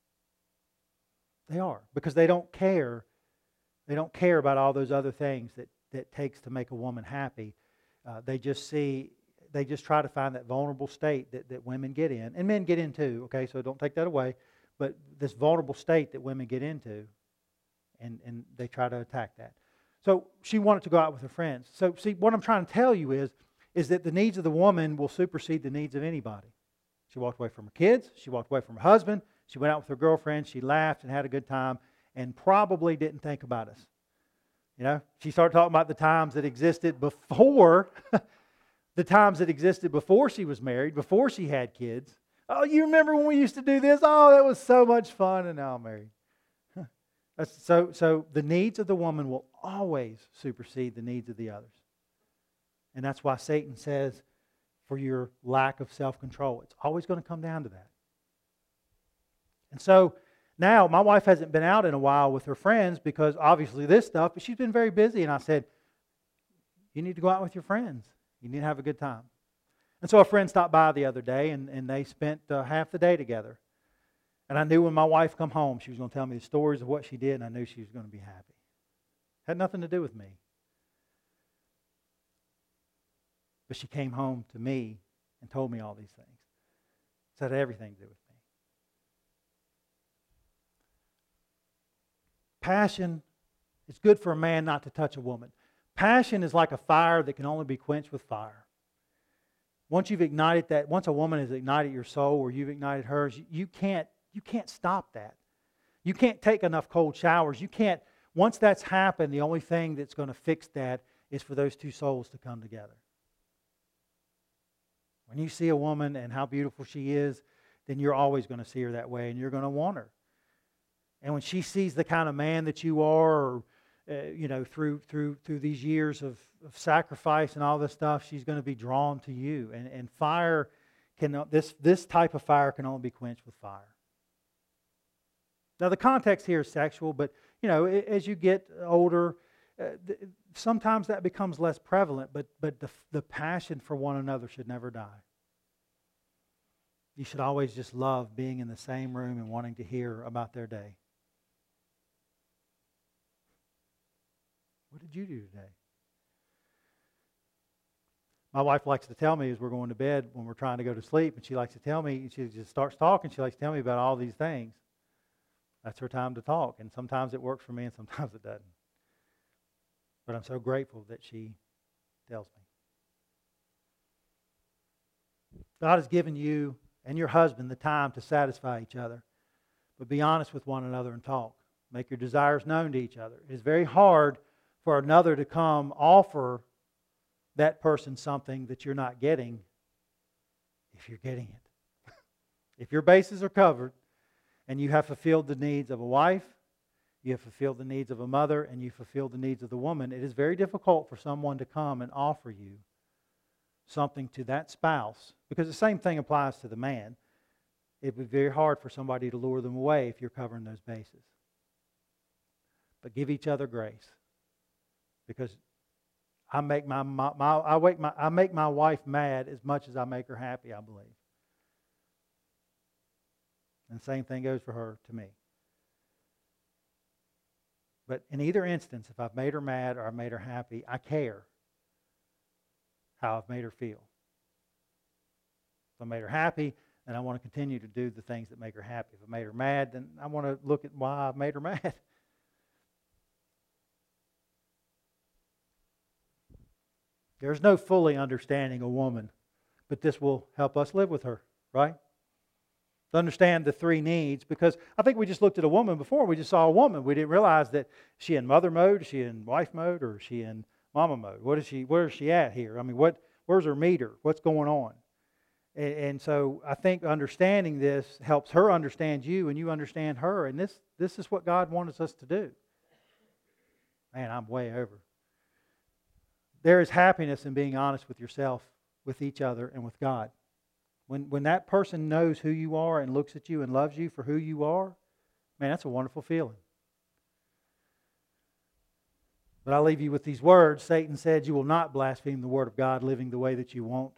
They are. Because they don't care. They don't care about all those other things that takes to make a woman happy. They just try to find that vulnerable state that women get in. And men get in too, okay, so don't take that away. But this vulnerable state that women get into, and they try to attack that. So she wanted to go out with her friends. So see, what I'm trying to tell you is that the needs of the woman will supersede the needs of anybody. She walked away from her kids. She walked away from her husband. She went out with her girlfriend. She laughed and had a good time and probably didn't think about us. You know, she started talking about the times that existed before, the times that existed before she was married, before she had kids. Oh, you remember when we used to do this? Oh, that was so much fun, and now I'm married. So the needs of the woman will always supersede the needs of the others. And that's why Satan says, for your lack of self-control, it's always going to come down to that. And so now my wife hasn't been out in a while with her friends because obviously this stuff, but she's been very busy. And I said, you need to go out with your friends. You need to have a good time. And so a friend stopped by the other day and they spent half the day together. And I knew when my wife come home, she was going to tell me the stories of what she did, and I knew she was going to be happy. Had nothing to do with me. But she came home to me and told me all these things. It had everything to do with me. Passion, it's good for a man not to touch a woman. Passion is like a fire that can only be quenched with fire. Once you've ignited that, once a woman has ignited your soul or you've ignited hers, you can't stop that. You can't take enough cold showers. You can't, once that's happened, the only thing that's going to fix that is for those two souls to come together. When you see a woman and how beautiful she is, then you're always going to see her that way and you're going to want her. And when she sees the kind of man that you are, through these years of sacrifice and all this stuff, she's going to be drawn to you. And fire this type of fire can only be quenched with fire. Now the context here is sexual, but as you get older, sometimes that becomes less prevalent. But the passion for one another should never die. You should always just love being in the same room and wanting to hear about their day. What did you do today? My wife likes to tell me as we're going to bed when we're trying to go to sleep, and she likes to tell me, she just starts talking, she likes to tell me about all these things. That's her time to talk, and sometimes it works for me and sometimes it doesn't. But I'm so grateful that she tells me. God has given you and your husband the time to satisfy each other, but be honest with one another and talk. Make your desires known to each other. It is very hard for another to come offer that person something that you're not getting if you're getting it. If your bases are covered and you have fulfilled the needs of a wife, you have fulfilled the needs of a mother, and you fulfilled the needs of the woman, it is very difficult for someone to come and offer you something to that spouse, because the same thing applies to the man, it would be very hard for somebody to lure them away if you're covering those bases. But give each other grace, because I make my wife mad as much as I make her happy, I believe. And the same thing goes for her to me. But in either instance, if I've made her mad or I've made her happy, I care how I've made her feel. If I made her happy, then I want to continue to do the things that make her happy. If I made her mad, then I want to look at why I've made her mad. There's no fully understanding a woman, but this will help us live with her, right? To understand the three needs, because I think we just looked at a woman before. We just saw a woman. We didn't realize that is she in mother mode, is she in wife mode, or is she in mama mode? Where is she at here? I mean, where's her meter? What's going on? And so I think understanding this helps her understand you, and you understand her. And this is what God wants us to do. Man, I'm way over. There is happiness in being honest with yourself, with each other, and with God. When that person knows who you are and looks at you and loves you for who you are, man, that's a wonderful feeling. But I'll leave you with these words. Satan said you will not blaspheme the Word of God living the way that you want.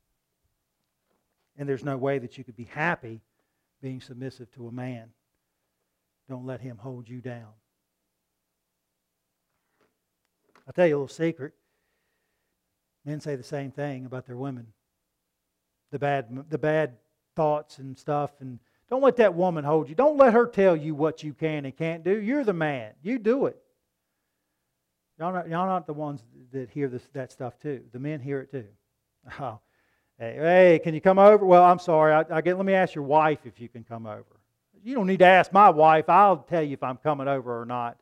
And there's no way that you could be happy being submissive to a man. Don't let him hold you down. I'll tell you a little secret. Men say the same thing about their women. The bad thoughts and stuff. And don't let that woman hold you. Don't let her tell you what you can and can't do. You're the man. You do it. Y'all not the ones that hear that stuff too. The men hear it too. Oh, hey, can you come over? Well, I'm sorry. Let me ask your wife if you can come over. You don't need to ask my wife. I'll tell you if I'm coming over or not.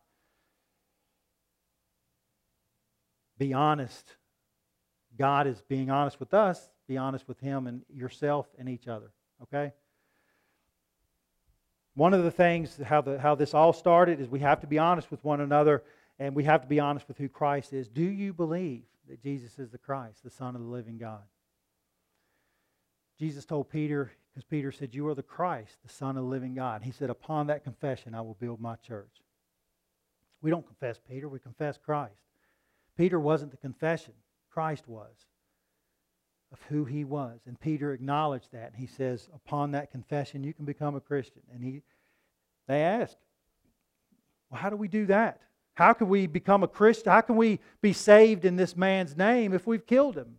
Be honest. God is being honest with us. Be honest with Him and yourself and each other. Okay? One of the things, how this all started, is we have to be honest with one another, and we have to be honest with who Christ is. Do you believe that Jesus is the Christ, the Son of the living God? Jesus told Peter, because Peter said, you are the Christ, the Son of the living God. He said, upon that confession I will build my church. We don't confess Peter, we confess Christ. Peter wasn't the confession. Christ was, of who He was. And Peter acknowledged that. And he says, upon that confession, you can become a Christian. And they ask, well, how do we do that? How can we become a Christian? How can we be saved in this man's name if we've killed him?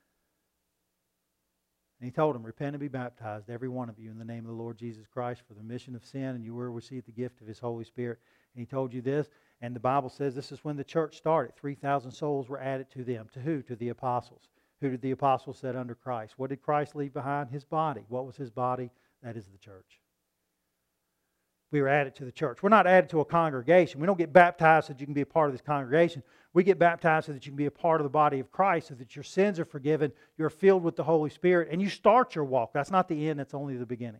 And He told them, repent and be baptized, every one of you, in the name of the Lord Jesus Christ for the remission of sin, and you will receive the gift of His Holy Spirit. And He told you this. And the Bible says this is when the church started. 3,000 souls were added to them. To who? To the apostles. Who did the apostles set under Christ? What did Christ leave behind? His body. What was His body? That is the church. We were added to the church. We're not added to a congregation. We don't get baptized so that you can be a part of this congregation. We get baptized so that you can be a part of the body of Christ, so that your sins are forgiven, you're filled with the Holy Spirit, and you start your walk. That's not the end, that's only the beginning.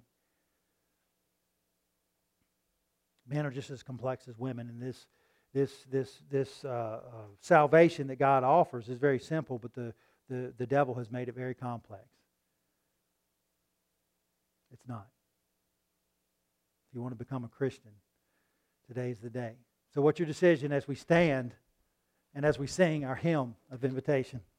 Men are just as complex as women, and this salvation that God offers is very simple, but the devil has made it very complex. It's not. If you want to become a Christian, today's the day. So what's your decision as we stand and as we sing our hymn of invitation?